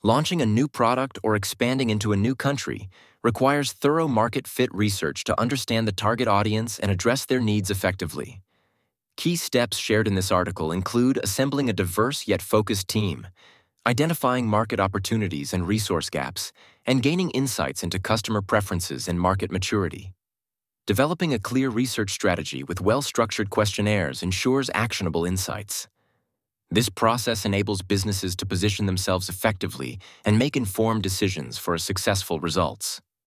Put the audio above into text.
Launching a new product or expanding into a new country requires thorough market fit research to understand the target audience and address their needs effectively. Key steps shared in this article include assembling a diverse yet focused team, identifying market opportunities and resource gaps, and gaining insights into customer preferences and market maturity. Developing a clear research strategy with well-structured questionnaires ensures actionable insights. This process enables businesses to position themselves effectively and make informed decisions for successful results.